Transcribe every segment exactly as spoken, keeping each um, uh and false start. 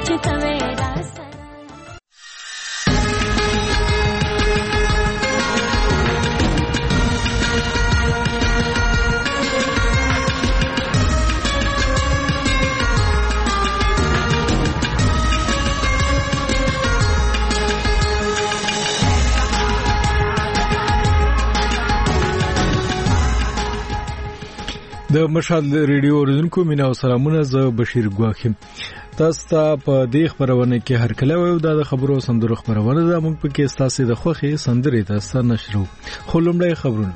د مشال ریډیو اوریدونکو مینا او سلامونه، زه بشیر ګواخیم. تاسو ته په دې خبرونه کې هر کله وایو دا د خبرو سندرو خبرونه ده. موږ په کې تاسو د خوخي سندرې تاسو نشرو. خو لومړی خبرونه.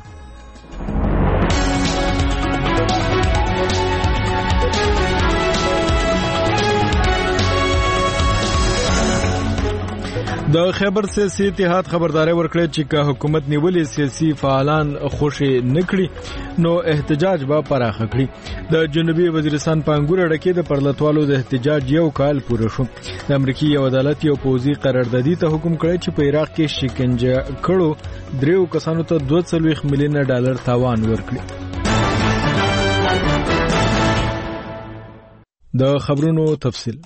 د خیبر سیاسي اتحاد خبرداري ورکړه چې که حکومت نیولې سیاسي فعالان خوشي نکړي نو احتجاج به پراخه کړي. د جنوبي وزیرستان په انګور اړه د پرلطوالو د احتجاج یو کال پوره شو. د امریکای یو عدالت یو پوزي قراردادي ته حکم کړی چې په عراق کې شکنجه کړو دریو کسانو ته دوه څلوېښت میلیون ډالر تاوان ورکړي. د خبرونو تفصیل.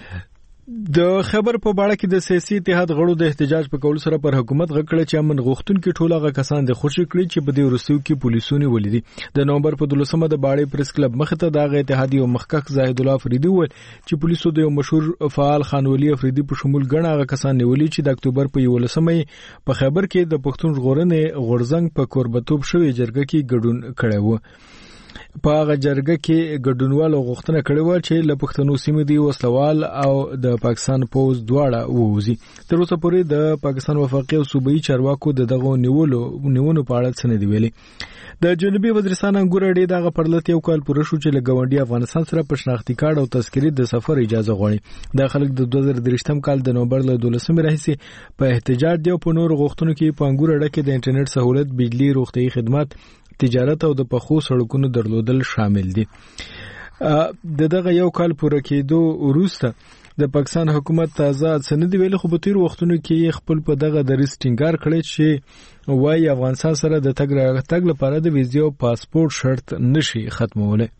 د خبر په باړه کې د سیاسي اتحاد غړو د احتجاج په کول سره پر حکومت غکړه چې امن غوښتونکو ټول هغه کسان د خوشی کړی چې په دې ورسیو کې پولیسونی ولیدي. د نومبر په دولسمه د باړې پریس کلب مخ ته د اتحادیه او مخکک زاهد الله افریدي وویل چې پولیسو د یو مشهور فعال خان ولی افریدي په شمول ګڼه هغه کسان نیولي چې د اکتوبر په یولسمه په خبر کې د پښتون ژغورنې غورزنګ په کوربتوب شوی جرګه کې ګډون کړی و. په هغه جرګه کې ګډونوالو غوښتنه کړې و چې له پښتنو سیمې دی وسلوال او د پاکستان پوز دواړه ووزي. تر اوسه پورې د پاکستان وفاقي او صوبایي چارواکو د دغه نیولو نیونو په اړه څه نه دی ویلي. د جنوبي وزیرستان انګور اړې دغه پرلط یو کال پوره شو چې له ګاونډي افغانستان سره په شناختی کارت او تذکرې د سفر اجازه غواړي. د خلک د دوه زره درې کال د نومبر له دولسمې راهیسې په احتجاج دی او په نور غوښتنو کې په انګور اړه کې د انټرنیټ سہولت، بجلی، روغتيایي خدمات، تجارت او د پخو سړکونو درلودل شامل دي. د دغه یو کال پوره کېدو وروسته د پاکستان حکومت تازه سند ویل خو په تیر وختونو کې خپل په دغه درس ټینګار کړی چې وايي افغانستان سره د تګ راتګ لپاره د ویزا او پاسپورت شرط نشي ختموله.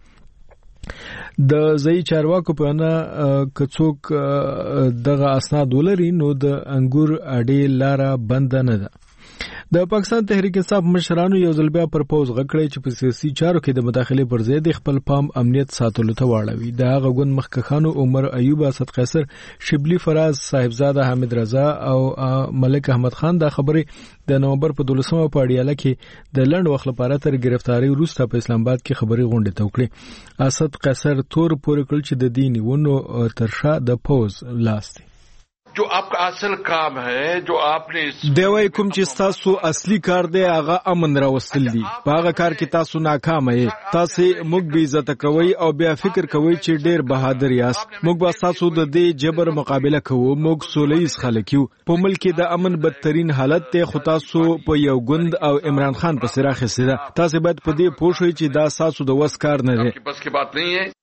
د ځای چارواکو په انا کڅوک دغه اسناد ولري نو د انګور اډې لاره بند نه ده. د پاکستان تحریک انصاف مشرانو یو ځل بیا پر پوز غکړی چې په سیاسي چارو کې د مداخله پر ضد خپل پام امنیت ساتلو ته واړوي. د هغه ګوند مخکخانو عمر ایوب، اسد قیصر، شبلی فراز، صاحبزاده حامد رضا او ملک احمد خان دا خبرې د نومبر په دولسمه په اړیاله کې د لند وخت لپاره تر گرفتاری وروسته په اسلام آباد کې خبري غونډه توکړي. اسد قیصر تور پورې کړ چې د دین ونو ترشا د پوز لاس دی. جو आपका اصل کام ہے جو आपने دوی کوم چې تاسو اصلي کار دی هغه امن راوستل دي. په هغه کار کې تاسو ناکام یې. تاسو موږ به عزت کوي او بیا فکر کوي چې ډیر بهادر یاست. موږ به تاسو د دې جبر مقابله کوو. موږ سولهیز خلک یو. په ملک کې د امن بدترین حالت ته خو تاسو په یو ګوند او عمران خان په سره خسته. تاسو باید په دې پوه شئ چې دا تاسو د وس کار نه دی. بس کی بات نه ہے.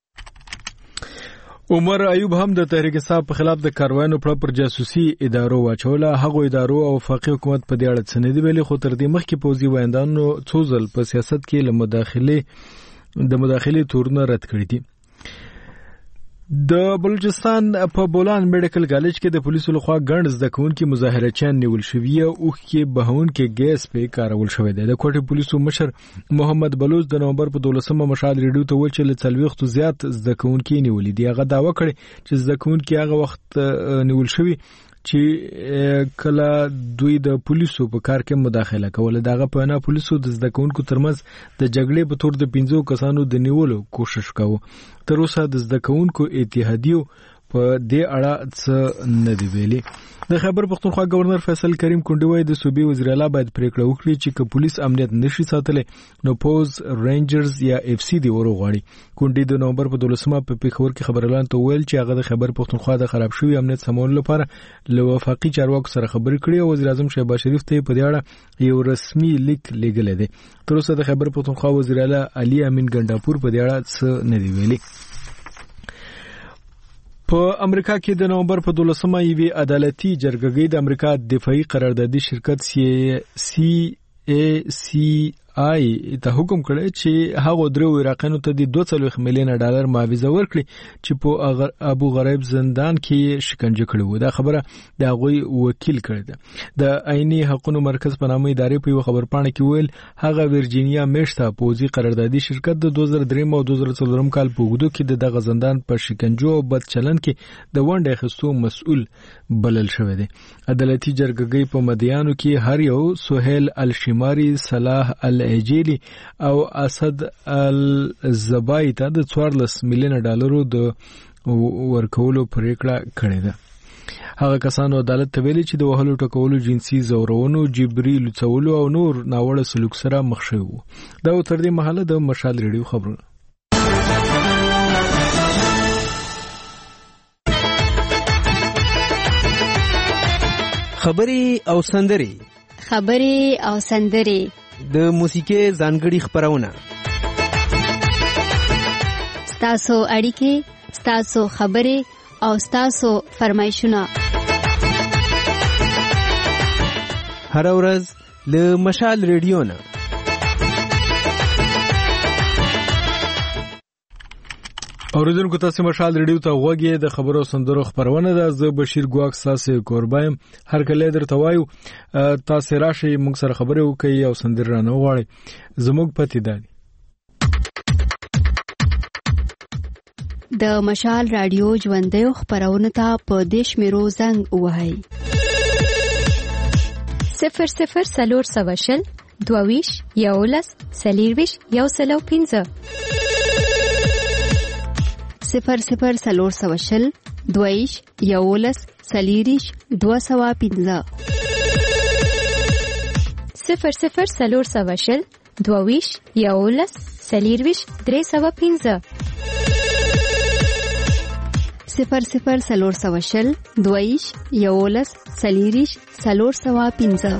عمر ایوب هم د تحریک انصاف په خلاف د کاروانو پر جاسوسي ادارو واچوله. هغه ادارو او وفاقي حکومت په دې اړه څه نه دی ویلي، خو تر دې مخکې پوزي وایندانو څو ځل په سیاست کې له مداخله د مداخله تورونه رد کړی دي. د بلوچستان په بولان میډیکل کالج کې د پولیسو لخوا ګڼ زده کوونکي مظاهرچیان نیول شوي او اوښ کې بهونکي ګیس په کارول شوی دی. د کوټې پولیسو مشر محمد بلوچ د نومبر په دولسمه مشال ریډیو ته ویل چې له څلوېښتو زیات زده کوونکي نیولي دي. هغه دعوه کړې چې زده کوونکي هغه وخت نیول شوي چې کله دوی د پولیسو په کار کې مداخله کوله. دغه په انا پولیسو د زده کوونکو ترمنځ د جګړې په تور د پنځو کسانو د نیولو کوشش کاوه. تر اوسه د زده کوونکو اتحادیو په دې اړه څه نه دی ویلي. د خیبر پختونخوا گورنر فیصل کریم کونډي وایي د صوبې وزیر اعلی باید پریکړه وکړي چې که پولیس امنیت نشي ساتلی نو پوز رینجرز یا اف سی دی ورغواړي. کونډي د نومبر په دولسمه په پیښور کې خبرلان ته ویل چې هغه د خیبر پختونخوا د خراب شوی امنیت سمون لپاره له وفاقي چارواکو سره خبرې کړې او وزیر اعظم شهباز شریف ته په دې اړه یو رسمي لیک لیږلی دی. تر اوسه د خیبر پختونخوا وزیر اعلی علي امین ګنډاپور په دې اړه څه نه دی ویلي. په امریکا کې د نومبر په دولسمه یوې عدالتي جرګې د امریکا دفاعي قراردادي شرکت سی ای سی آی ته حکم کړی چې هغه درو عراقیانو ته د دوه سوه میلیون ډالر معاوضه ورکړي چې په ابو غریب زندان کې شکنجه کړي وو. دا خبره د هغه وکیل کړی ده. د عیني حقوقو مرکز په نامه ادارې په یو خبرپاڼه کې ویل هغه ورجینیا میشته پوزي قراردادي شرکت د دوه زره درې او دوه زره څلور کال په وګړو کې دغه زندان په شکنجو او بد چلن کې د ونډه اخیستو مسؤل بلل شوی دی. عدالتي جرګې په مدیانو کې هر یو سهیل الشماری، صلاح العجیلی او اسد الزبای ته د څوارلس میلیون ډالرو د ورکولو پریکړه کړې ده. هغه کسانو عدالت ته ویلي چې د وهلو ټکولو، جنسي زورونو، جبري لوڅولو او نور ناوړه سلوک سره مخ شوي وو. دا تر دې مهاله د مشال ریډیو خبرونه. خبري او سندري خبري او سندري د موسیقي ځانګړي خبرونه. ستاسو اړیکې، ستاسو خبري او ستاسو فرمایشونه هر ورځ له مشال ریډیو نه. اوریدونکو تاسو مشال ریډیو ته غوږی د خبرو سندرو خبرونه ده. زه بشیر ګواک ساسه قربایم. هر کله درته وایو تاسو راشي موږ سره خبرې وکړئ او سندر رانه وغواړئ. زموږ پتی ده د مشال رادیو ژوندۍ خبرونه ته په دیش میرو زنګ وهاي صفر صفر سلور سواشل دوویش یولس سلیرویش یو سلو پینزه صفر صفر سلور سواشل دوویش یولس سلیریش دو سوا پینزه صفر صفر سلور سواشل دوویش یولس سلیرویش درې سوا پینزه صفر صفر سلور سواشل دویش یولس سلیریش سلور سوا پینزه.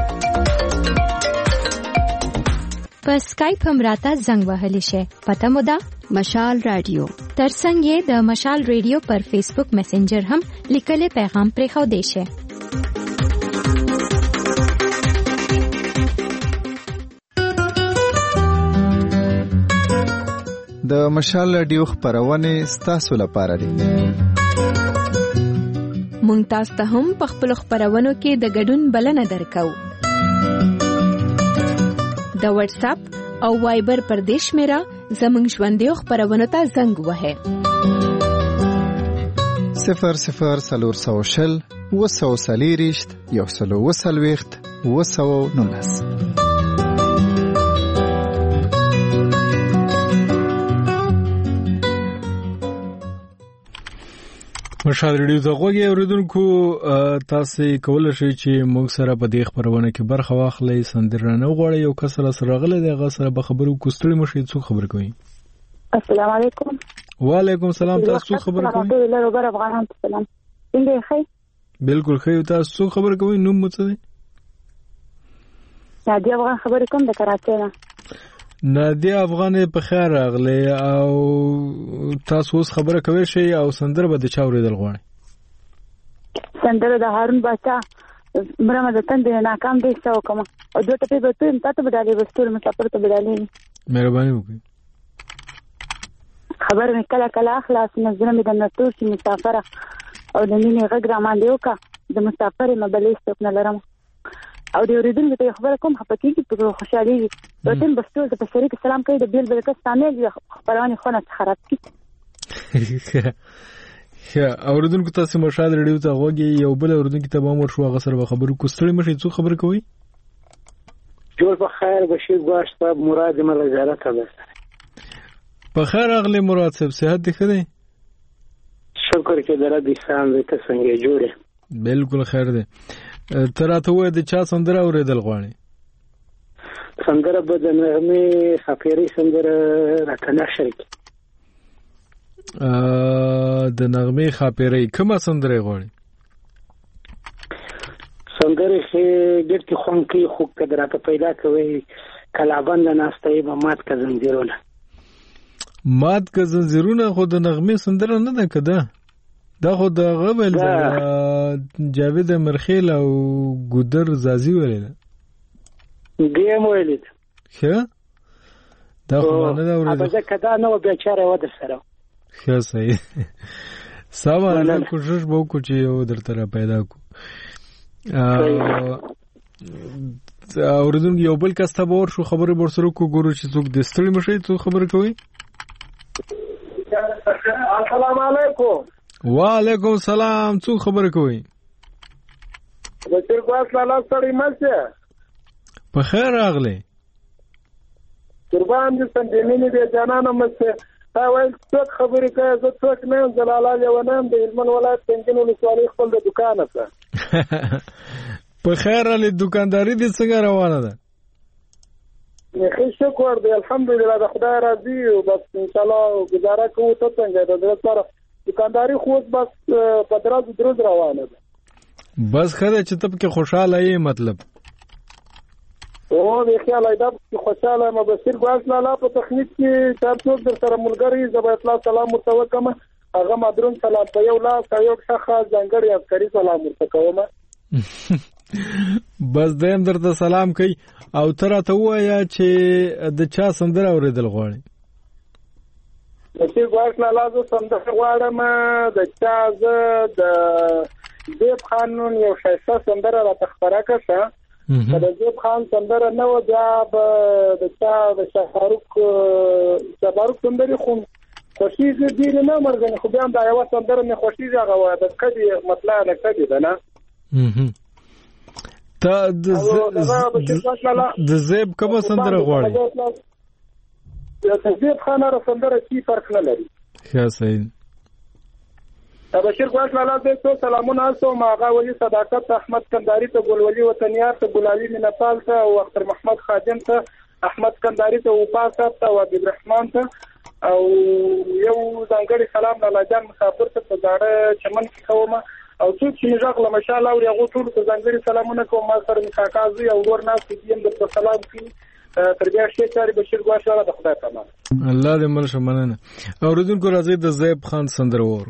په سکایپ هم راته زنګ وهلی شي. پته مو ده مشال رادیو. ترڅنګ یې د مشال ریډیو پر فیسبوک میسنجر هم لیکلي پیغام پرې خو دی شي. د مشال رادیو خبرونه ستاسو لپاره دي. مونږ تاسو ته هم په خپل خبرونو کې د ګډون بلنه درکو. د واتس اپ او وایبر پر دیش میرا زمنګ ژوندۍ خبرونه ته زنګ وهه صفر صفر سلور سوشل وسو سلیریشت یو سلو وسلويخت وسو نونس. مشال ریډیو ته غوږی اوریدونکو تاسو کولای شئ چې موږ سره په دې خبرونه کې برخه واخلئ. سندرانه غواړئ یو کس سره سره غلې دغه سره به خبرو کوستړي مشي څو خبر کوي. السلام علیکم. وعلیکم السلام. تاسو خبر کوي؟ الحمدلله رب افغانان سلام. څنګه ښه؟ بالکل ښه. تاسو خبر کوي؟ نوم مو څه دی؟ نادیه افغان خبر کوم د کراچۍ نه. نادیه افغان په خیر راغلی او تاسو اوس خبره کوي شي او سندره به د چا اوریدل غواړي؟ سندره د هارون باچا مرمه د تند ناکام دي څو کوم او دوه ټپې به تم تاسو بدالي بستور مسافر ته بدالي. مهرباني وکړئ. خبر مې کله کله اخلاص نظر مې د نتو چې مسافر او د مینې غږ را باندې وکا د مسافر مبلې ستنه لرم او د اوریدونکو ته خبره کوم حقیقي په خوشحالي وي تم بستور د شریک سلام کوي د بیل برکت ستامل خبرونه خونه خراب کی. ښه اوریدونکو تاسو مشال ریډیو ته غوږی یو بل اوریدونکو ته به مور شو هغه سره خبرو کوستړي مشي څو خبر کوي؟ جوړ په خیر بشیر ګواش صاحب مراد مل زیارت ده. په خیر اغلی مراد صاحب صحت دی ښه دی؟ شکر کې درته سلام دې ته څنګه جوړه؟ بالکل خیر دی. تراته وې د چا سندره اوریدل غواړي؟ سندره به د نغمه خفيري سندره راکنه شریک. ا د نغمه خفيري کومه سندره غواړي؟ سندره چې ډېر خوان کې خو کدرا ته پیدا کوي کلابند ناشته به مات کا زنجیرونه. مات کا زنجیرونه خو د نغمه سندره نه ده کده. دا خو د غبل جاوید مرخیل او ګودر زازی ویل. دیم ویل. ښه دا خو نه دا ورته دا کدا نو بیچاره و در سره ښه صحیح سامان کوشش وکړو چې یو درته را پیدا کو اوریدونکو یو بل کس ته به ورشو خبرې به ورسره وکړو ګورو چې څوک د ستړي مشئ څوک خبرې کوي السلام علیکم وعلیکم السلام څوک خبرې کوي بشیر ګواس لالا ستړي مشه په خیر راغلی قربان دې سندېمینې دې جانانه مشه تا وایي څوک خبرې کوي زه څوک نه یم جلال لیونی یم د هلمند ولایت پنجین ولسوالۍ خپل د دوکانه څه په خیر علي دکانداري دې څنګه روانه ده ښه شکر دی الحمدلله د خدای راضي او بس انشاءالله ګزاره کوو ته څنګه د زړه سره دکانداري خو بس په دراز دروز روانه ده بس خدای چې ته پکې خوشاله یې مطلب او د خیال ایدا چې خوشاله ما بصیر ګواس لالا په تخنیک کې تر څو در سره ملګری زبر اطلاع سلام متوکم هغه مدرون سلام په یو لاس یو شخه ځنګړی عسکري سلام ورکوم بس دیم درته سلام کوي او تر ته وایا چې د چا سندره اوریدل غواړي بصیر ګواس لالا زه سندره غواړم د چا زه د دیب قانون یو شایسته سندره را تخبره کړه د دیب خان سندره نه و بیا د چا د شاهروخ شاهروخ سندري خو خوشیږي دې نه مرګنه خو بیا دا یو سندره نه خوشیږي هغه و د کدي مطلع نه کدي ده نه ته د زیب کوم سندره غواړي د زیب خان را سندره کی فرق نه لري ښه صحیح بشیر ګواس لالا دې څو سلامونه تاسو ماغه ولی صداقت احمد کنداری ته ګلولي وطنیار ته ګلالي منپال ته او اختر محمد خادم ته احمد کنداری ته وپاسه ته او عبد الرحمن ته او یو ځانګړي سلام لالا جان مسافر ته په ځاړه چمن کې کوم او څوک چې مجاغله ماشاءالله او هغه ټول ته ځانګړي سلامونه کوم ما سره کاکازي او ور ناس دې د سلام کوي تر بیا شي چې بشیر ګواس لالا د خدای په امان الله دې مل شمننه اوریدونکو راځي د زیب خان سندره وور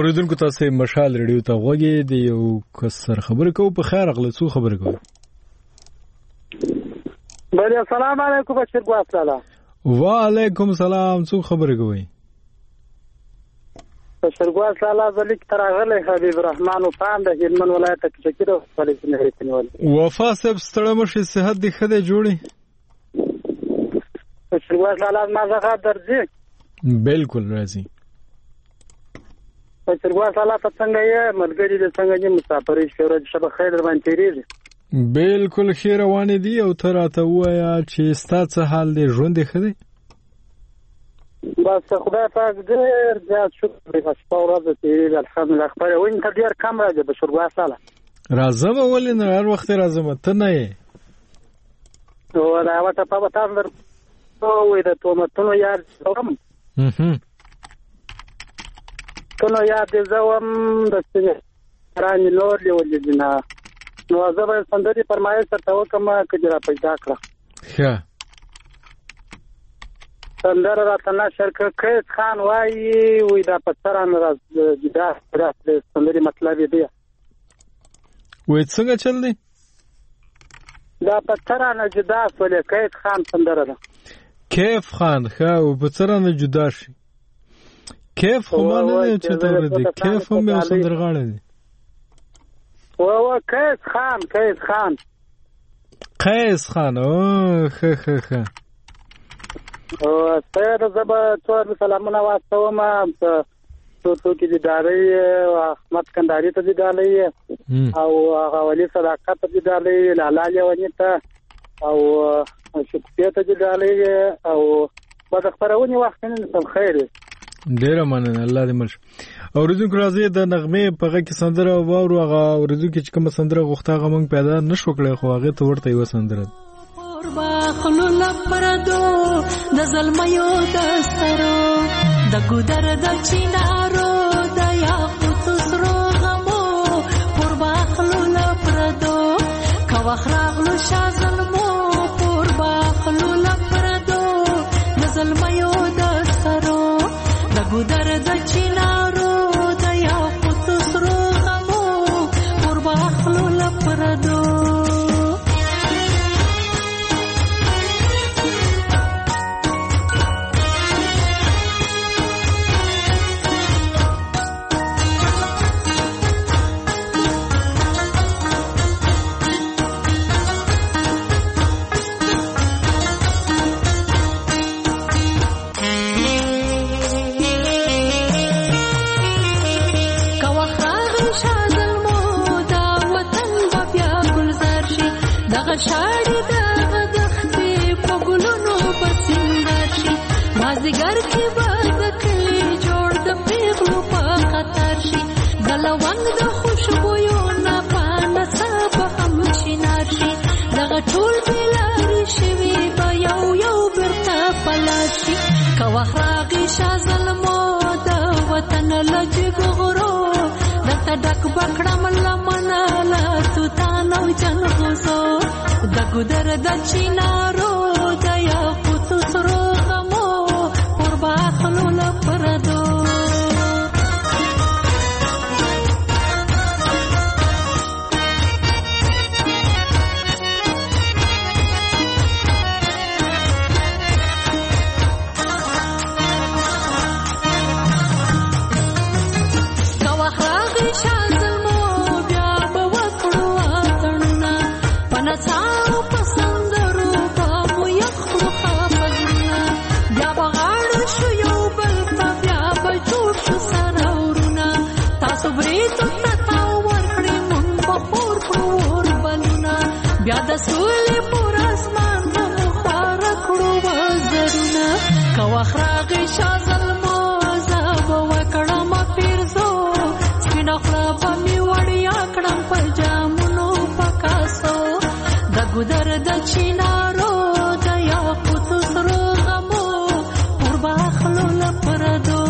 اوریدونکو تاسو مشال ریډیو ته غوږی دی یو کسر خبرې کوو په خیر اغله څو خبرې کوو. بله السلام علیکم بشیر ګواستاله. وعلیکم السلام څو خبرې کوي. بشیر ګواستاله زلیک تراغله حبیب الرحمن او پام د هلمند ولایت کې چکیرو فلسطین هریتنیول. وفا صاحب ستړی مشه صحت دی خده جوړي. بشیر ګواستاله ما زغه درځي. بالکل راځي. بشیر ګواستاله څنګه یې ملګری د څنګه یې مسافرې شوره شبه خیر باندې تیریږي. بالکل خیر روان دي او تر اته وایا چې ستاسو حال دی ژوند ښه دی. بس خدای پاک ډېر زیات شکر دی چې په ورځ کې الحمدلله خبره وین ته ډېر کم راځي بشیر ګواستاله. راځم ولې نه هر وخت راځم ته نه یې. او دا وته په تاسو در او وې د تومتونو یاد کوم. هم کنو یاد زوم د څنګه رانی لور ولې دنا نو زبر سندري فرمایش ته وکم کجرا پیدا کړه. ښه سندر راتنا شرکه کیس خان وایي وې دا پتران راز جدا راځي سندري مطلب دی. وې څنګه چل دی؟ دا پتران جدا ولې کیس خان سندره ده. کیف خان ښه او پتران جدا شي. کیف خو ما نه چې ته دی کیف هم یو سندرغاړی دی. او کیس خان کیس خان قیس خان او خ خ خ او ستاسو زبر ټول سلامونه واسطه ما ته څو کې دي داري احمد کنداري ته دي دالي او غوالي صداقت ته دي دالي لاله ونیته او شکریه ته دي دالي او په خبرونه وخت نه خیر. ډیره مننه الله دې مرش. اوریدونکو راځي د نغمه په غږ کې سندره واورو هغه اوریدونکو چې کوم سندره غوښته هغه مونږ پیدا نشو کړی خو هغه ته ورته یو سندره. باخلو لپردو د زلمیو د سترو د ګودر د چینارو د یاقوت سرو غمو پر باخلو لپردو کا وخراغلو شازلمو پر باخلو لپردو د زلمیو د سترو د ګودر د چینارو د یاقوت سرو غمو پر باخلو لپردو. شاړې د دختې په ګلونو بسنګر شي مازدیګر کې به د کلي جوړ د پیغلو په خطر شي د لونګ د خوشبویو نه پانه به هم شینار شي دغه ټول بېلارې شوي به یو یو بیرته پلار شي که وخت راغی شاه زلمو د وطن له جګو غرو درته ډک به کړم لمنه له توتان او جنغوزو د ګودر د چینارو د یاقوت سرو غمو پر باخلو لپردو. سولې پر اسمان مو خار کړو وزرونه که وخت راغی شاه زلمو زه به وکړم پیرزو سپینه خوله به مې وړیا کړم په جامونو په کاسو د ګودر د چینارو د یاقوت سرو غمو پر باخلو لپردو.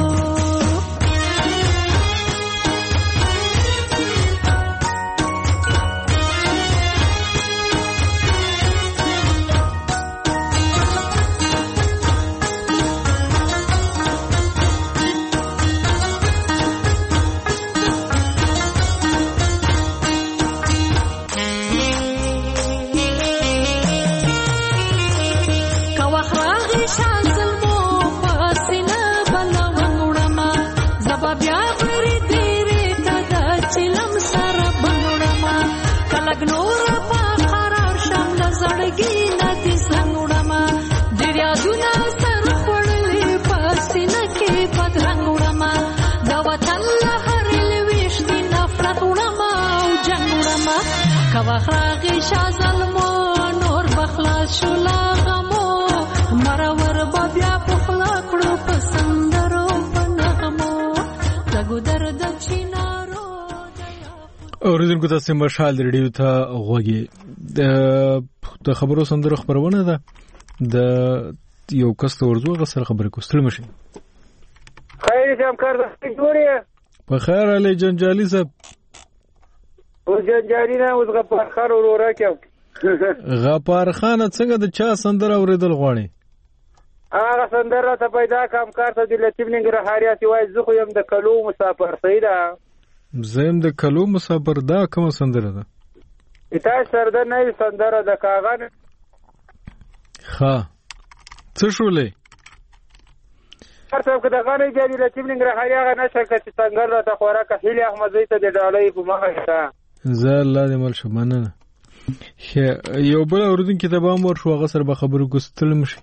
لګ نور په قرار شم لزړګي ندي څنګهړما ډېر یادونه سر خړلې پسینه کې بدرنګ وړما دا وطن له هرې لويشتي نفرت وړما او جنګ وړما کوا خراغي شازلمو نور بخلاص شو لاغمو مرور بیا په خلا کړو پسندرو پنغمو لګو درد چینارو اوریدونکو تاسو مشال ریډیو ته غوږی د خبرو سندرو خبرونه ده د یو کس ورزو غسر خبرې کوستل مشي خیر جام کار د جوړه په خیر علي جنجالي صاحب او جنجالي نه اوس غفار خان ورورا کې غفار خان څنګه د چا سندره اوریدل غواړي هغه سندره ته پیدا کام کار ته د لطیف ننګرهاریا چې وای زه خو يم د کلو مسافر سیدا زم د کلو مسافر دا کوم سندره ده اته سرده نه سندره د کاغان ها څه شولې هر څوک د غانې جاري لطیف ننګرهاریا غا نشه چې څنګه راته خوراکه هلي احمد زیته د ډالۍ په مخه تا زه الله دې مل شمنه یو بل اوردون کې تبام ور شو غسر به خبرو کوستل مشي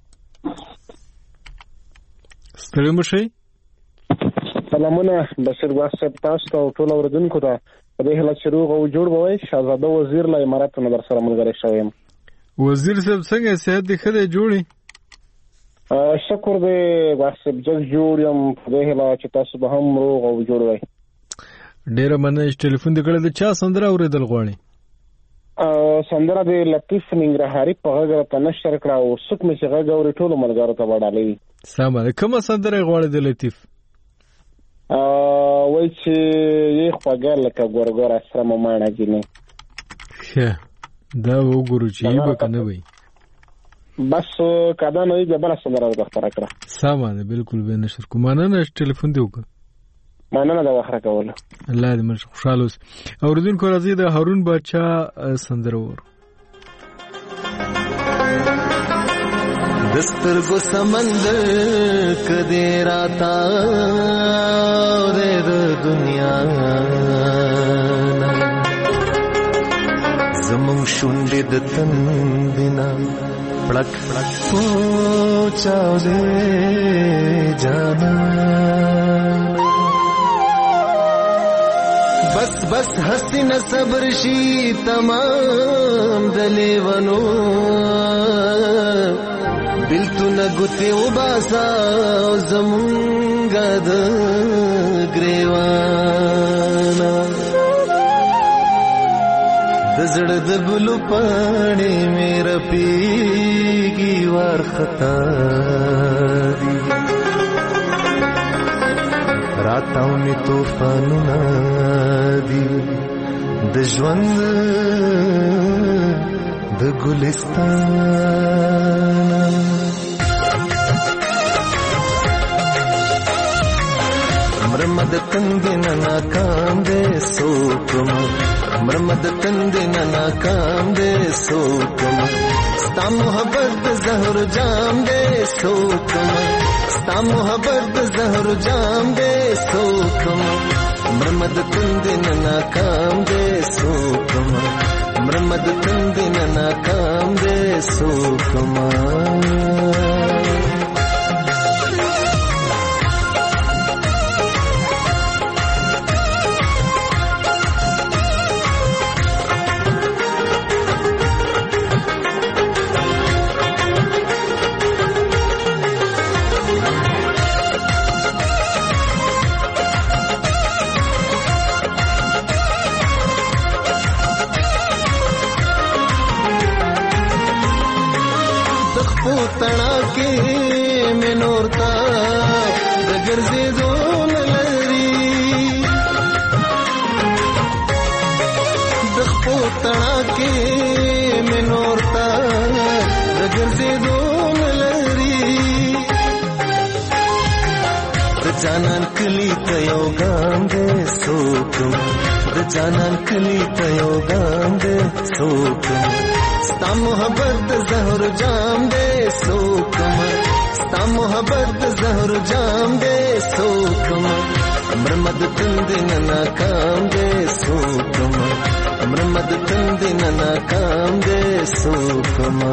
ستړي مشي سلامونه بشیر واسط تاسو ته ټول اوردونکو ته په دې حالت شروع او جوړ بوي شاهزاده وزیر لا امارات نظر سره ملګری شوم وزیر صاحب څنګه صحت دې خده جوړي شکر دې واسط جګ جوړ يم په دې حالت چې تاسو به هم روغ او جوړ وي ډیر مننه ټلیفون دې کړل چا سندره اوریدل غواړي سندره د لطیف ننګرهاري په غږ ته نشر کړه او څوک مې چې غږ اوري ټول ملګرو ته وډالې سمه کومه سندره غواړي د لطیف وای چې یې خواږه لکه ګورګور سره مانه جنې ښه دا وګورو چې یې بکنه وي بس کدا نه یې بل سندره ورته کړه سمه ده بالکل به نشر کومانه نه ټلیفون دی وکړه مننه دا واخره کوله الله دې مر خوشاله اوس اوردونکو راځي د هارون بچا سندره ور دستر کو سمندر کدی راتا دے دنیا زمون شونډې د تن دینا پړک پړک پوچاو دے جانا بس بس حسین صبر شي تمام دلیونو بلتو نگوتی و باسا زمونگا د گریوانا دزڑ دبلو پانے میرا پیگی وار خطا دی راتاو می توفانو نادی د ژوند د ګلستان مرمد تندنا ناکام دے سوکم مرمد تندنا ناکام دے سوکم ستا محبت زہر جام دے سوکم ستا محبت زہر جام دے سوکم مرمد تندنا ناکام دے سوکم مرمد تندنا ناکام دے سوکم تنا کے میں نورتا دگر سے دون لری دخپو تنا کے میں نورتا دگر سے دون لری جانان کلی تیو گام دے سوکم جانان کلی تیو گام دے سوکم ستا محبت زہر جام دے سوکم ستا محبت زہر جام دے سوکم مرمد تندن ناکام دے سوکم مرمد تند ننا کام دې سوکما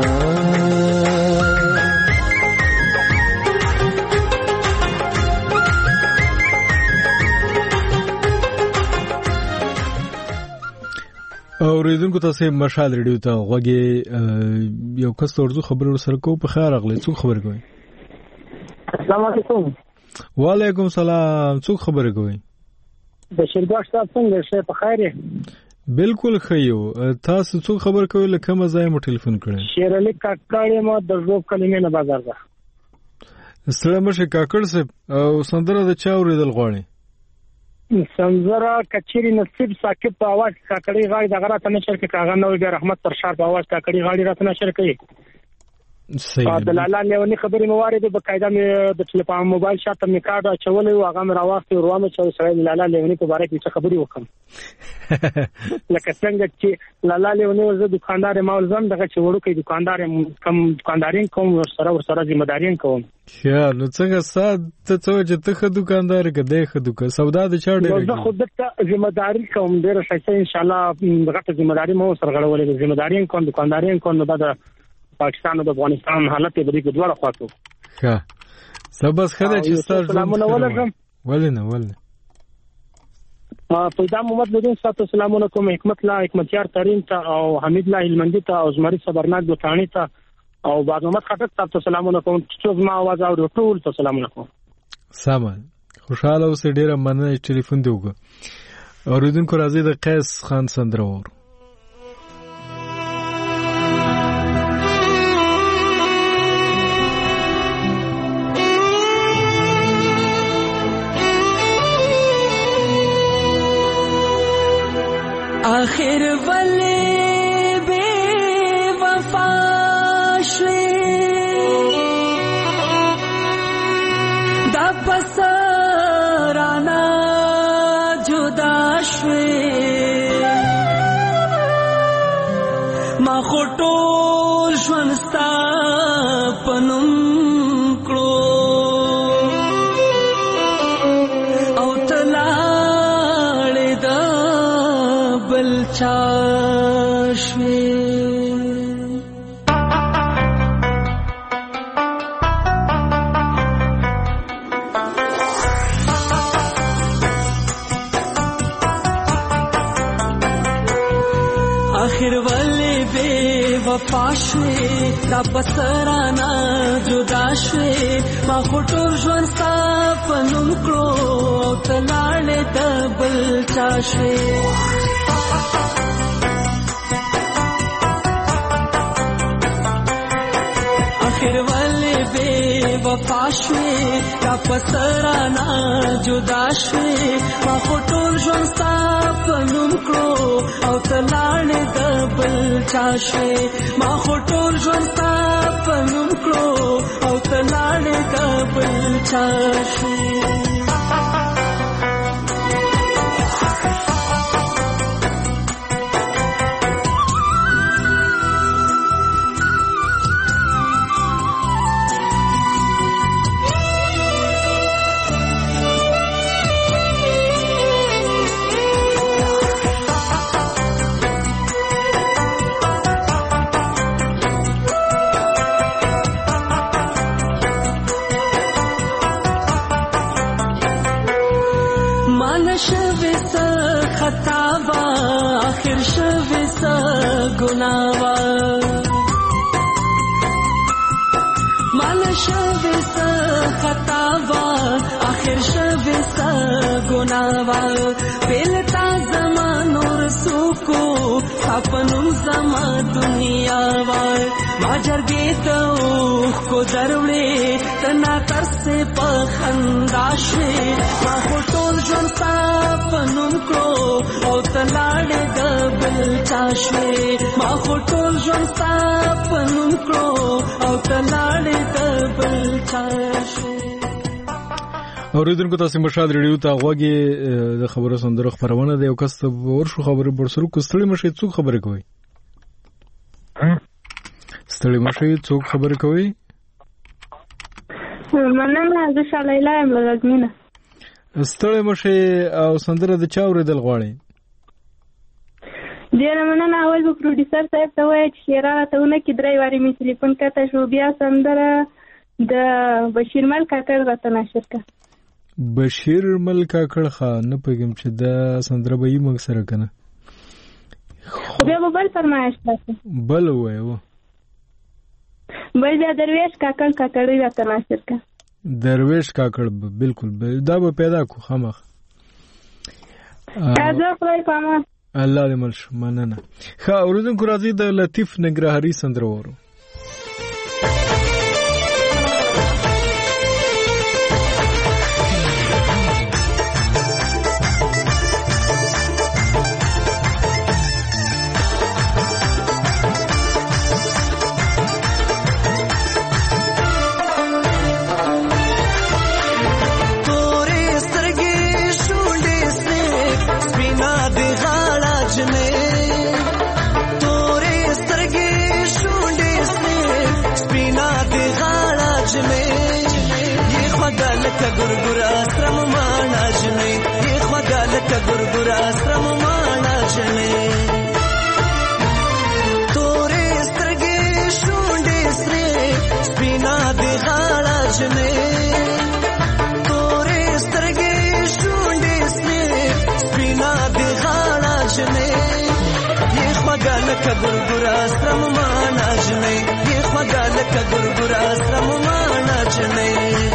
اوریدونکو تاسو مشال ریډیو ته غوږی یو کس ورزو خبرو سره کو په خیر اغلی څوک خبر کوي السلام علیکم وعلیکم سلام څوک خبر کوي بشیر باش تاسو څنګه شه په خیر بالکل خیو تاسو څوک خبر کوي لکه مزای مو ټلیفون کړی شیر علی کاکړی ما د روب کلمې نه بازار ده السلام علیکم کاکړ صاحب او سندره د چا اوریدل غواړي سنځرا کچيري نصیب ساکب په आवाज کاکړی غاړي د غره ته نشر کې کاغه نو د رحمت پر شار په आवाज کاکړی غاړي راته نشر کوي صحیح د لاله لیونی خبرې موارد په قاعده مې د ټلیفون موبایل شاته مې کارت اچولې او هغه مې راوستي روامه چې سره لاله لیونی په باره کې څه خبرې وکم لکه څنګه چې لاله لیونی زه دکاندار مال زم دغه چې وړو کې دکاندار کم دکاندارین کوم سره ور سره ذمہ دارین کوم یا نو څنګه سات ته څو چې ته خو دکاندار کې دی خو دکان سودا د چا ډېر زه خود ته ذمہ داری کوم ډېر شایسته ان شاء الله دغه ذمہ داری مو سره غړولې ذمہ دارین کوم دکاندارین کوم نو دا پاکستان او افغانستان حالت به دې دوړه خواته ښه سبس خدای چې تاسو سلامونه ولرم ولنه ولنه پیدا محمد لودین تاسو سلامونه کوم حکمت الله حکمتیار ترين ته او حمید الله هلمندي ته او زمري صبرناک دوتانی ته او بعد محمد خټک تاسو سلامونه کوم چې ما आवाज او ټول تاسو سلامونه کوم سامان خوشاله اوسې ډیره مننه ټلیفون دی وګ اوریدونکو راځي د قیس خان سندره ور آخر ولے بے وفا شوی دا پسرانا جدا شوی ما خطول ژوندستا پنوم کړو او تلاړې دا بل چاشوی آخر والے بے وفا شوی دا بسرانا جدا شوی ما خطور ژوند ستا پنوم کړو او تلاړې د بل چاشوی آخر والے بے وفا شوی دا پسرانا جدا شوی ما خطور ژوند ستا پنوم کړو او تلاړې د بل چاشوی ما خطور ژوند ستا پنوم کړو او تلاړې د بل چاشوی خطاوا آخر شوی سا گناوا مال شوی سا خطاوا آخر شوی سا گناوا پیلتا زمان اور سوکو سپنم زما دنیا وار ما جرګې ته کو دروړې تنا تر سے پخندا شوي ما ټول ژوند پنوم کړو او تلاړې د بل چا شوي ما ټول ژوند پنوم کړو او تلاړې د بل چا شوي. اوریدونکو تاسو مشال ریډیو ته غوږی د خبرو سندرو خبرونه د یو کس ورشو خبرې برسرو کوستړي مشه څوک خبرې کوي ستړي مشه څوک خبرې کوي مننه زه شالیلا یم لازمینه ستړي مشه او سندره د چا اوریدل غواړي ډېره مننه. اول به پروډوسر صاحب ته وایه چې شعر راته ونه کړي. درې وارې مې تلیفون کته شو. بیا سندره د بشیر مل کاکړ راته نشر کړه. بشیر مل کاکړ ښه نه پوهېږم چې دا سندره به یې موږ سره که نه. خو بیا به بل فرمایش راته بل ووایه. بل بیا درویش کاکړ کاکړی راته نشر کړه. درویش کاکړ به بالکل دا به پیدا کو خامخ. راځه خدای پامان. الله دې مل شو. مننه. ښه اورېدونکو راځئ د لطیف ننګرهاري سندره واورو. گرگرا سرم مانا جنے یہ خدال کا گرگرا سرم مانا جنے تورے سترگے شونڈے سرے سپینا دے غاڑا جنے تورے سترگے شونڈے سرے سپینا دے غاڑا جنے یہ خدال کا گرگرا سرم مانا جنے یہ خدال کا گرگرا سرم مانا جنے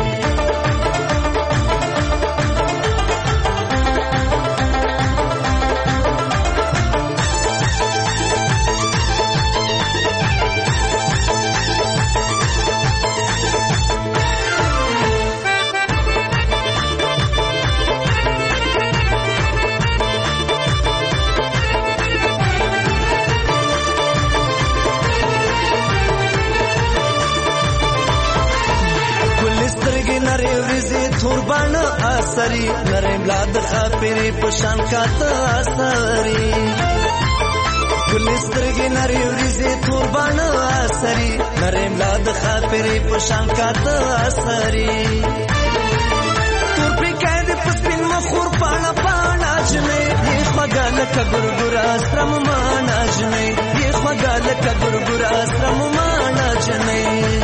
توربان آسری نرم لاد خاپری پشان کات آسری گلسترگی نری وریزی توربان آسری نرم لاد خاپری پشان کات آسری تور پی قید پسپین مخور پانا پانا جنے یہ خواگال کا گرگرا سرم مانا جنے یہ خواگال کا گرگرا سرم مانا جنے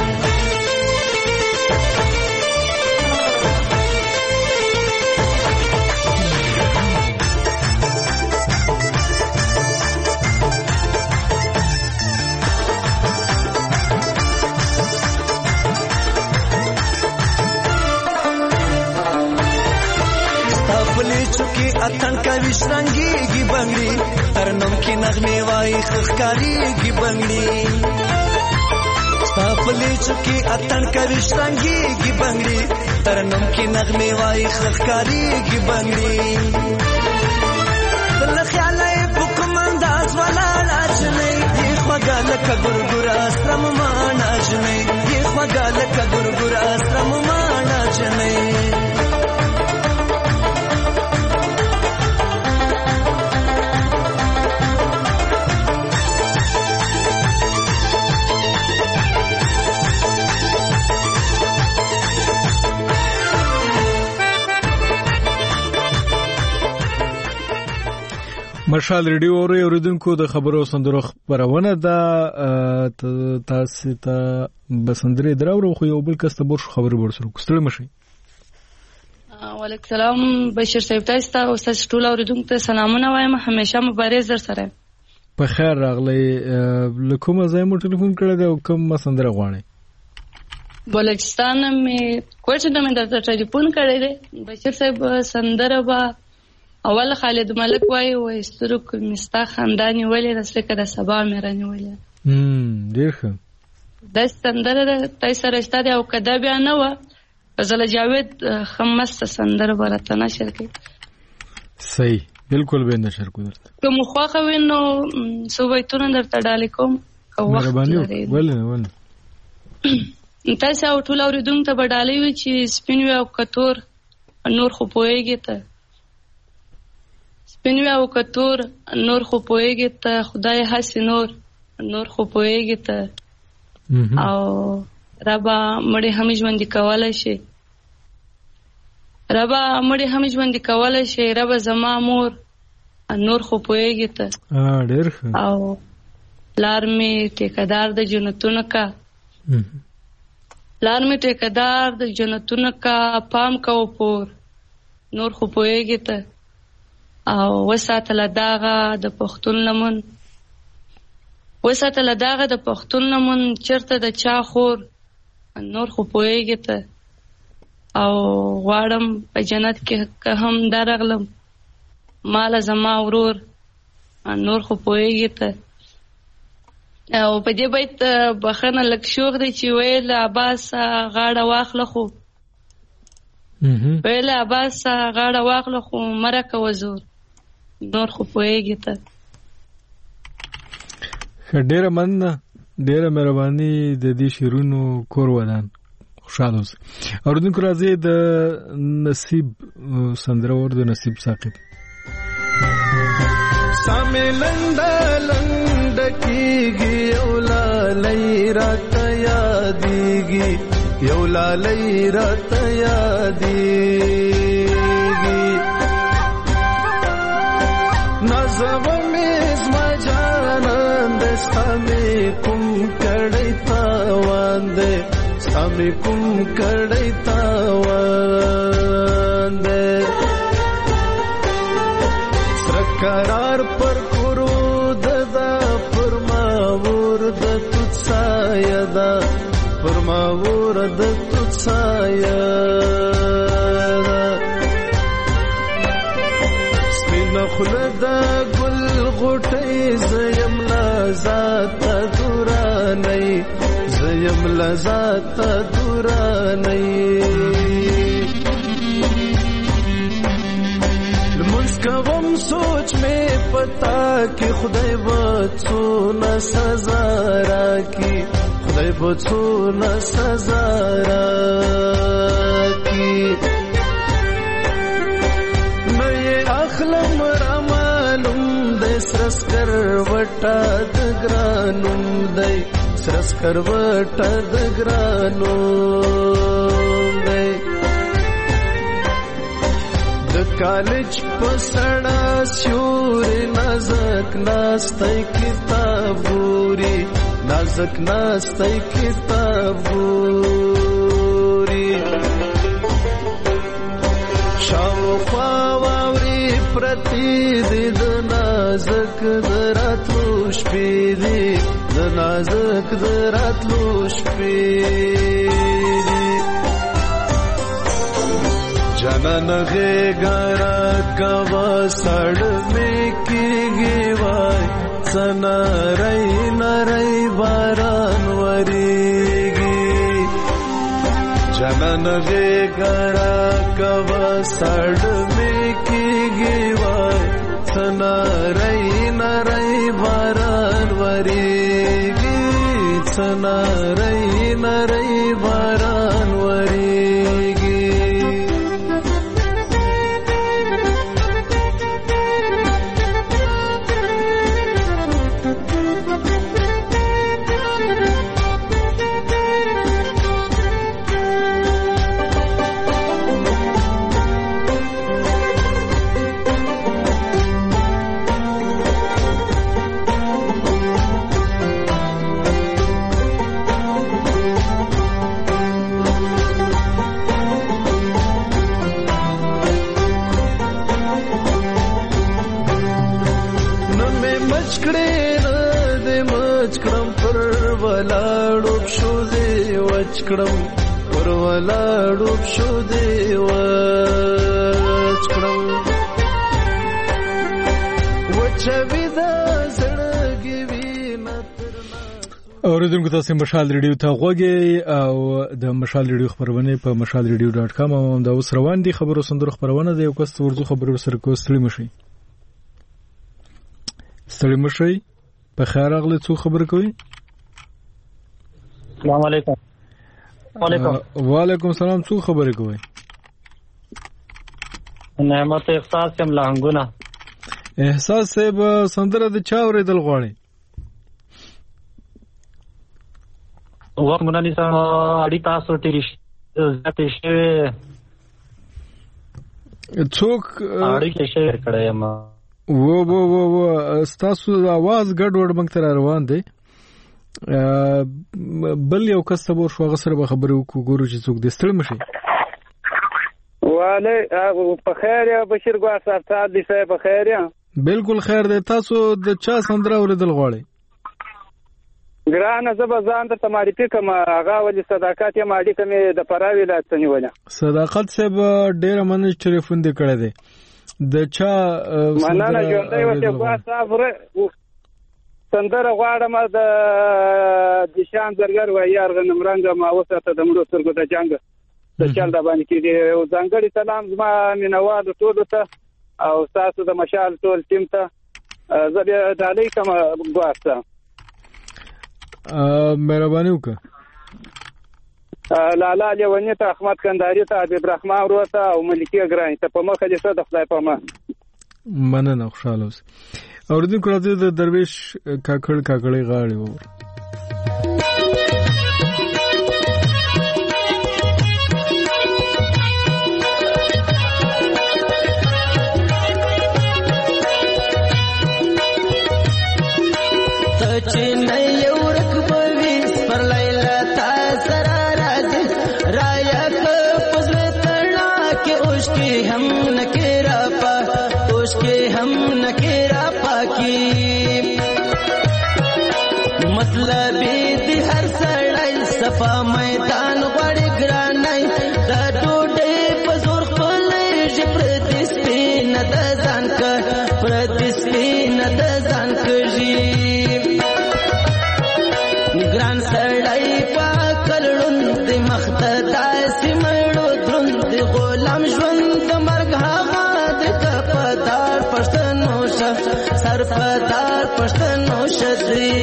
चुकी अतन का विश्रंगी की बंगड़ी तरनम की नगमे वाई खकारी की बंगड़ी साफली चुकी अतन का विश्रंगी की बंगड़ी तरनम की नगमे वाई खकारी की बंगड़ी दिल ख्याल बुकम अंदाज वाला लाज नहीं ये ख्वागाल का गुरगुरा श्रम माना जने ये ख्वागाल का गुरगुरा श्रम माना जने مشال ریډیو اوري اوریدونکو د خبرو سندرو خبرونه ده تاسو ته بسندري دراورو خو یو بل کس ته بور خبري ورسره کوستل مشي. وعلیکم السلام بشیر صاحب تاسو ته او تاسو ټول اوریدونکو ته سلامونه وایم. همیشه مبارز در سره په خیر راغلی. لکه ما زمو ټلیفون کړی دا کوم سندره غواړي بلوچستان می کوڅه د من درته ټلیفون کړی دی. بشیر صاحب سندره با اول خالد ملک وای او استرو کومستا خاندانی ولې رسله کده سبا مې رانی ولې هم ډیر ښه د سندره تای سره ستاره او کده بیا نه و غزل جاوید خمس سندره ورته نشر کړي. صحیح بالکل به نشر کو درته کوم خوخه وینو سوبایتونه درته ډالې کوم او وخت لري ولې ولې تاسو او ټول اوریدونکو ته بدالې وي چې سپینوي او کتور نور خو پويږي ته سپینوي او کتور نور خو پويږي ته خدای هسي نور نور خو پويږي ته او ربا مړې هم ژوند کولای شي ربا مړې هم ژوند کولای شي ربا زما مور نور خو پوهیږي ته. ډېر ښه. او پلار مې ټیکهدار د جنتونو کا پلار مې ټیکهدار د جنتونو کا پام کو پور نور خو پوهیږي ته. او وساتله داغه د پښتون لمن وساتله داغه د پښتون لمن چرته د چا خور نور خو پوهیږي ته. او غواړم په جنت کې که هم درغلم مال زما ورور نور خو پوهیږي ته. او په دې بیت بخنه لک شوق دی چې ویل عباس غاړه واخله خو ویل عباس غاړه واخله خو مرکه وزور نور خو پوهیږي ته. ډېره مننه ډېره مهرباني د دې شعرونو کور ودان خوشاله اوسئ. اورېدونکو راځي د نصیب سندره ور د نصیب ثاقب. سامې لنډه لنډه کېږي یو لالی راته یادېږي یو لالی راته یادېږي نازوه مې زما جانان دی ستا مې کوم کړی تاوان دی ستا مې کوم کړی تاوان دی سره قرار پر کرو ددا پر ما ورد تut سایه دا پر ما ورد تut سایه سپین خلد گل غټي زیم لذات دوراني زیم لذات دوراني کوم سوچ میں پتا کہ خدای بچو نہ سزا راکی خدای بچو نہ سزا راکی میں اخلم رمالم دے سرس کر وٹا دگرانم دے سرس کر وٹا دگرانم دے کالج پسڑا سیوری نازک ناستی کتاب گوری نازک ناستی کتاب گوری شاوخوا واوری پرتی دی د نازک دراتلو شپی دی د نازک دراتلو شپی دی جنن غیگارا کوا سڑ میں کی گیوائی سنا رئی نرئی باران وریگی جنن غیگارا کوا سڑ میں کی گیوائی سنا رئی نرئی باران وریگی سنا رئی نرئی باران وریگی وچکړم پر ولاړو شو دی وچکړم وچوي دا زړګي وینا اوریدونکو تاسو مشال ریډیو ته غوږی او د مشال ریډیو خبرونه په مشال ریډیو ډاټ کام او د اوس روان دي خبرو سندرو خبرونه د یو کس ورزو خبرو سره کوستړي مشي ستړي مشي په خیر اغله څو خبر کوي. السلام علیکم. وعلیکم وعلیکم السلام. څو خبرې کوي؟ نعمت احساس کم لهنګونه. احساس صاحب سندره د چا اوریدل غواړي؟ وخت مونږ نه اړي تاسو ټیری زته شوی څوک اړي کې شیر کړی ما و و و و ستاسو आवाज ګډوډ موږ تر روان دی. بل یو کس ته ور شو غسر به خبرو کو ګورو چې څوک د ستړي مشي. والے په خیر یا بشیر ګوار صاحب صاحب دې صاحب په خیر یا بالکل خیر دی. تاسو د چا سندره اوریدل غواړئ؟ ګرانه زه به ځان ته معرفي کوم. هغه ولې صداقت یا ماډي کومې د فراوي ولایت نیولې. صداقت صاحب ډېر مننه چې ټلیفون دې کړی دی. د چا مننه ژوندی وته ګوار صاحب سندره غواړم د دشان زرګر و یار غنمرنګ ما وسته د مړو سترګو د جنگ د چل د باندې کې یو ځانګړي سلام زما مینوال ټول ته او تاسو د مشال ټول ټیم ته زه د علیکم ګواسته مهرباني وکړه. لالا لیونی ته احمد کندهاری ته حبیب الرحمن وروته او ملکی ګرانی ته په مخه دې څه د خدای په امان. مننه خوشاله اوسئ. اوریدونکو راځي د درویش کاکړ کاکړې غاړې وور. چې نه یو رکبوي پر لیلا تا سره راځي رایا که پزله تړا کې اوش کې هم نکرا پا اوش کې هم نکرا پاکي مطلب دې هر سړی صفا میدان غړي ګرانای دا ټوټه په زور خپل ژبر دې سپین د ځان ک پر دې سپین د ځان کږي ګران سړی پاکلون د مختدا سیمړو دروند غلام ژوند مرګ هغه د کپدار پښتنو شه سرپدار پښتنو شدري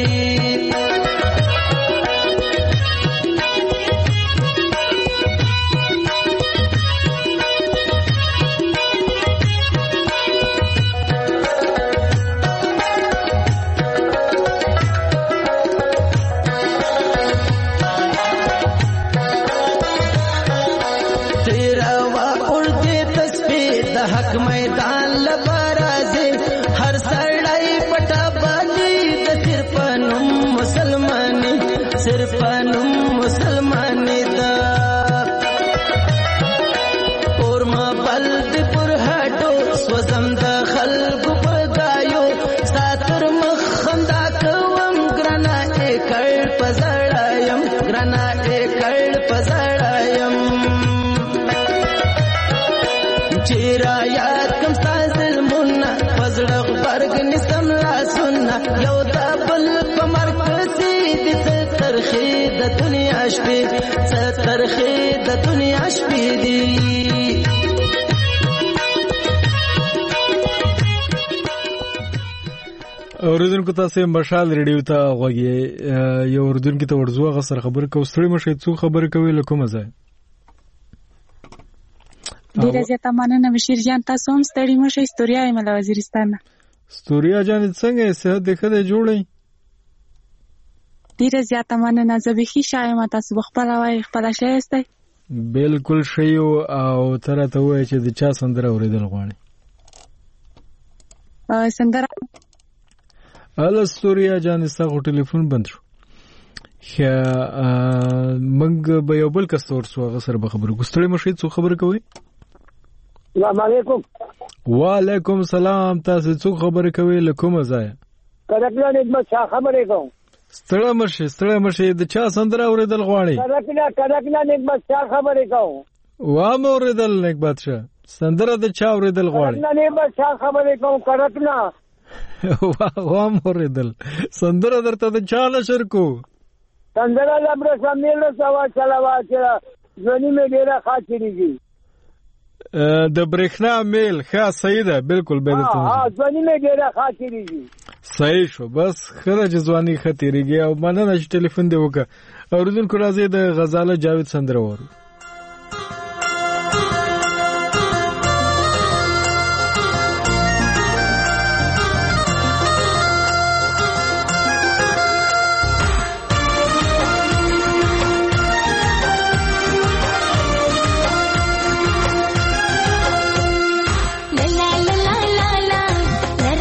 حق میدان لبرازي هر سړی پټا باندې د صرف نوم مسلمانې صرف نوم مسلمانې دا اور ما بلد پر هټو سوزم د خلکو په گایو ساتر مخندا کوم ګرنا اکړ پزړایم ګرنا اکړ پزړایم چیرا یاد کم سازل منا پزړغ برګ نسم لا سننا یو دا بل کمر کسي د ترخی د دنیا شپې ترخی د دنیا شپې دی. اوریدونکو تاسو مشال ریډیو ته غوږی یو اوریدونکو ته ورزو غسر خبر کو ستړي مشه څو خبر کوي لکه مزه ډیره زیاته مننه بشیر جان. تاسو هم ستړي مشه. استوریا یم له وزیرستان. استوریا جان څنګه صحت دې خده جوړی؟ ډیره زیاته مننه. زه به خي شایم تاسو خپل وای خپل شای استئ. بالکل شیو او تر ته وای چې د چا سندره اوریدل غواړي؟ سندره ال استوریا جان ستاسو ټلیفون بند شو. خیا منګ به یو بل کس ورسو غسر به خبرو ګستړې مشه څو خبر کوي؟ السلام علیکم. وعلیکم سلام. تاسو څو خبر کوي لکوم ځای؟ کډکلا نعمت شاه خبرې کوم. ستړی مشه ستړی مشه د چا سندره اوریدل غواړي؟ کډکلا کډکلا نعمت شاه خبرې کوم. وا مو اوریدل نعمت شاه سندره د چا اوریدل غواړي؟ کډکلا نعمت شاه خبرې کوم. کډکلا وا وا مو اوریدل سندره درته د چا نشر کو؟ سندره لبره سمیل سوا چلاوا چې ځنی مې ډیره خاطرېږي. د برېښنا میل ښه صحیح ده. بالکل به ده. ها ځنی مې ډیره خاطرېږي. صحیح شو. بس خره ځواني خاطرېږي او مننه چې ټلیفون دی وکړه. اوریدونکو راځي د غزاله جاوید سندره وره. la la la la la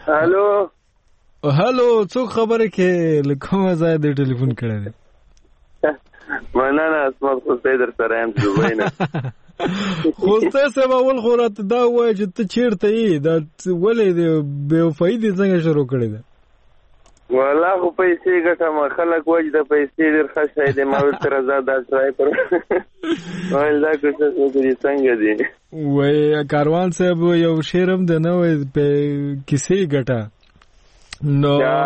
هالو هالو څوک خبره کې لکه ځای د ټلیفون کړی دی؟ مننه اسمت خوستی در سره یم دوبۍ نه. خوستی صاحب اول خو راته دا ووایه چې ته چېرته یې؟ دا ولې د بېوفایي دې څنګه شروع کړې ده؟ والله خو پیسې ګټم، خلک وایي د پیسې ډېر ښه شی دی. ما ورته رضا دا ټرای کړو ویل دا کوشش وکړي څنګه دي. وایي کاروان صاحب یو شعر هم دی نه، وایي کیسې ګټه. نو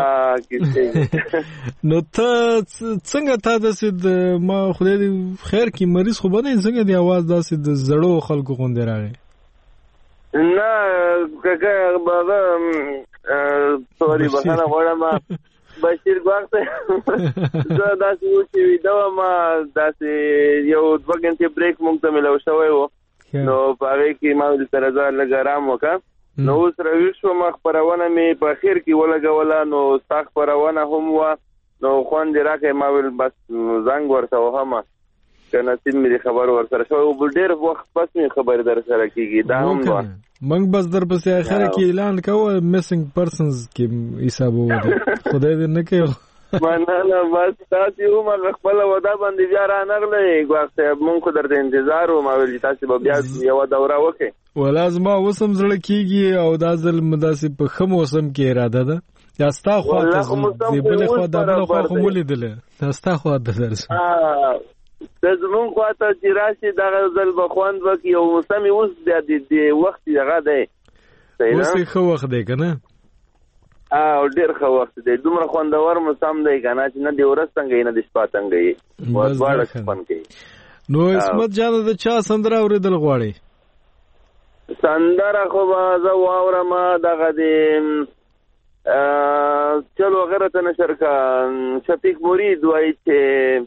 نو ته څنګه تا داسې د ما خدای دې خیر کړي مریض خو به نه څنګه دې اواز داسې د زړو خلکو غوندې راغی؟ نه کاکا بابا سوري بخښنه غواړم بشیر ګواښ صاحب زه داسې و چې ویده وم، داسې یو دوه ګنټې بریک موږ ته میلاو شوی و، نو په هغې کې ما ویل سره ځه لږ ارام وکړه. نو اوس راویښ شوم، خپرونه مې په اخر کې ولګوله، نو ستا خپرونه هم وه، نو خوند یې راکړی. ما ویل بس زنګ ورته وهم که نصیب مې د خبر ورسره شوی، ډېر وخت پس مې خبرې در سره کېږي. دا هم وه موږ بس در پسې اخره کې اعلان کوو میسنګ پرسنز کې حساب ووده خدای دې نه کوي. مننه بس تاسې هم هغه خپله وعده باندې بیا رانغلی ګواښ صاحب، مونږ خو درته انتظار وو. ما ویل چې تاسې به بیا یوه دوره وکړئ. ولا زما اوس هم زړه کېږي او دا ځل مو داسې په ښه موسم کې اراده ده. یا ستا خوا ته ځو، د بلې خوا دا بله خوا خو مو لیدله، دا ستا خوا ته درځو. د زمونږ خوا ته چې راشي دغه ځل به خوند وکړي. او موسم یې اوس بیا د وخت هغه دی، اوس یې ښه وخت دی که نه؟ او ډېر ښه وخت دی، دومره خوندور موسم دی که نه چې نه د ورځ څنګه یې نه د شپه څنګه یې، دواړه خوند کوي. نو عصمت جانه د چا سندره اورېدل غواړئ؟ سندره خو به زه واورم دغه د چلو غیره ته نشر که شفیق مرید وایي چې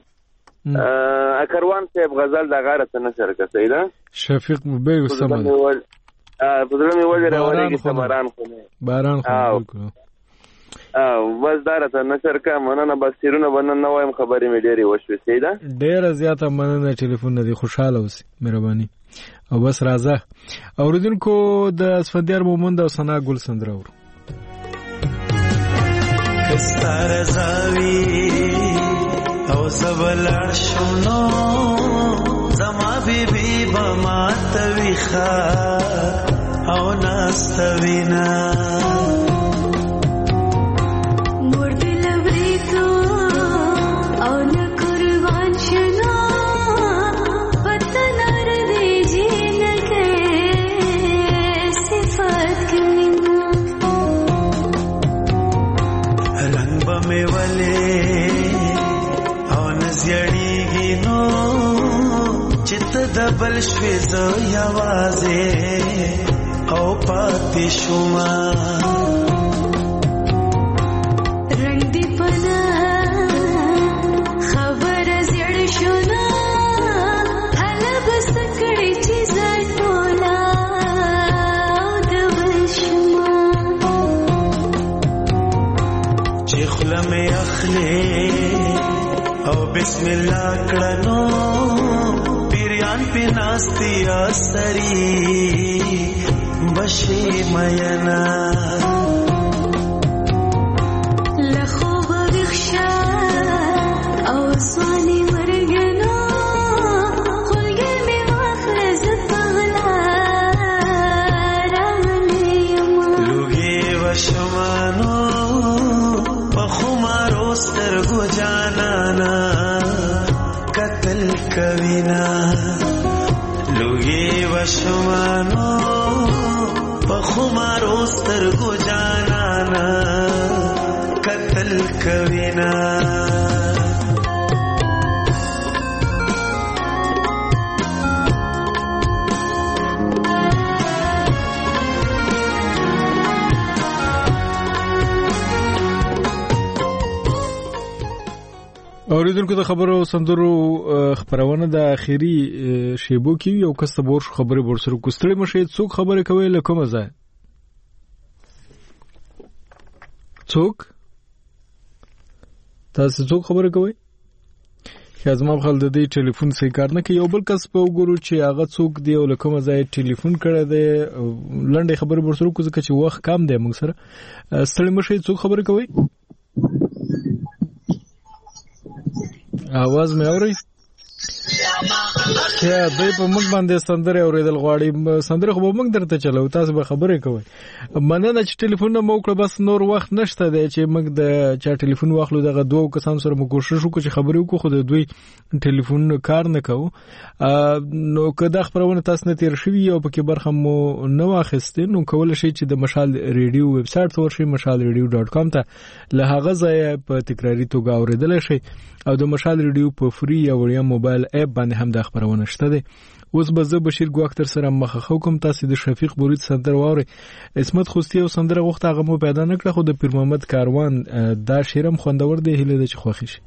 اکروان صاحب غزل د غیره ته نشر که صحیح ده؟ شفیق مبیو سمه ده په زړه مې ولې راورېږي ته باران خو نه باران خو او بس دا راته نشر که. مننه بس شعرونه به نن نه وایم، خبرې مې ډېرې وشوې صحیح ده؟ ډېره زیاته مننه، ټلیفون نه دی، خوشحاله اوسئ مهرباني. او بس راځه اورېدونکو د اسفندیار مومند او ثنا ګل سندره اورو. کستا رضاوي او زبلړ شونو زما بیبي به ماتوي ښه او ناستوینا دبل شوی زو یوازه او پاتې شوما رنگ دی پنا خبر زړ شونا هله بس کړي چې زای ټولا دبل شوما چې خلمه اخلي او بسم الله کړنو پیریان پی ناستی آسری بشی مینا لخوب بخشا او سوانی ورگنا خلگه می واخرز پغلا راغلیم لوگی و شمانو پخمارو سترگو جانانا قتل کوینا لوگی و شمانو پخمارو سترگو جانانا قتل کوینا اوریدونکو د خبرو سندرو خبرونه د اخیری شیبو کې یو کس ته بور خبره ورسره کوستړي مشه څوک خبره کوي له کومه ځای څوک تاسو څوک خبره کوي خزما خپل د دې ټلیفون سې کار نه کوي. یو بل کس په وګورو چې هغه څوک دی او لکه مزه ټلیفون کړی دی. لنډه خبره ورسره کوزه چې وخت کم دی موږ سره. ستړي مشه څوک خبره کوي؟ आवाज مې اوري؟ یا دوی په موږ باندې سندره اوریدل غواړي. سندره خو به موږ درته چلو، تاسو به خبرې کوئ. مننه چې ټلیفون مو وکړه. بس نور وخت نشته دی چې موږ د چا ټلیفون واخلو. دغه دوه کسان سره موږ کوشش وکړو چې خبرې وکړو، خو د دوی ټلیفون کار نه کوو. نو که دا خبرونه تاسو نه تیر شوي او پکې برخه مو نه واخیستې، نو کولی شئ چې د مشال ریډیو ویب سایټ ته ورشئ، مشال ریډیو ډاټ کام ته. له هغه ځایه په تکراري توګه اورېدلی شئ او د مشال ریډیو په فری یا وړیا موبایل اپ باندې هم دا خبرونه شته دي. اوس به زه بشیر ګواکتر سره مخه کوم. تاسو د شفیق بورید سندره واورئ. اسمت خوستی او سندره وخت هغه مو پیدا نکړه، خو د پیر محمد کاروان دا شیرم خوندور دی. هیله ده چې خوښ شي.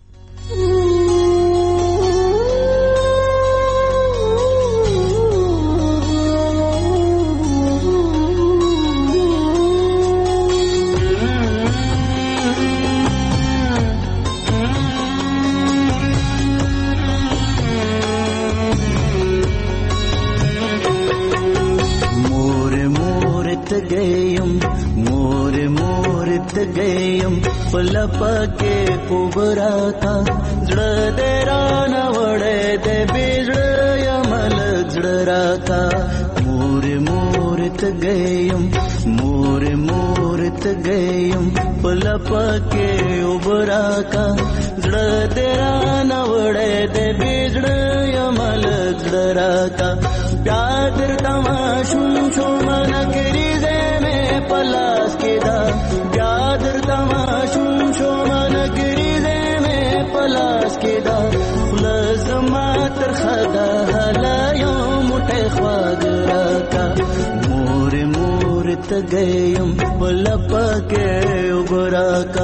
पलपके उबराता जड़ देरा न वड़े दे बिजड़ यमल जड़राता मोरे मोरत गयम मोरे मोरत गयम पलपके उबराता जड़ देरा न वड़े दे बिजड़ यमल जड़राता प्यादर तमाशुम शुमन करी दे में पलास के दा प्यादर तमाशुम شومن گریزه میں پلاس کے دا لازما تر خدا حلا یوم تخواگ راکا مور مور تگیم پلپ کے ابراکا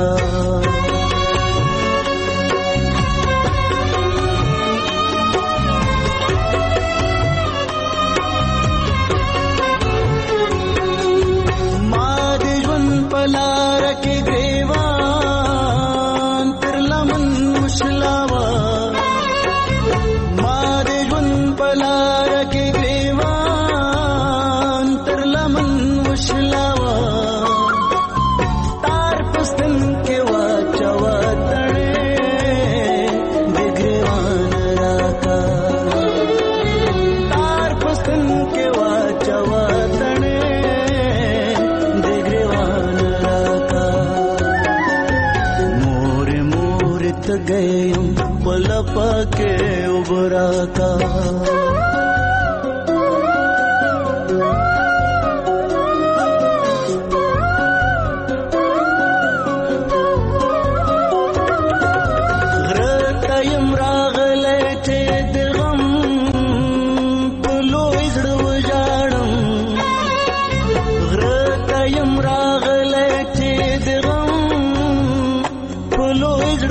ماد جن پلار کے گریوا गयम पलप के उबराता غرتیم راغله ته دغم پلو زړ وجاړم غرتیم راغله ته دغم پلو زړ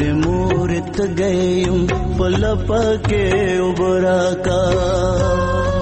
गयम पलप के उबराका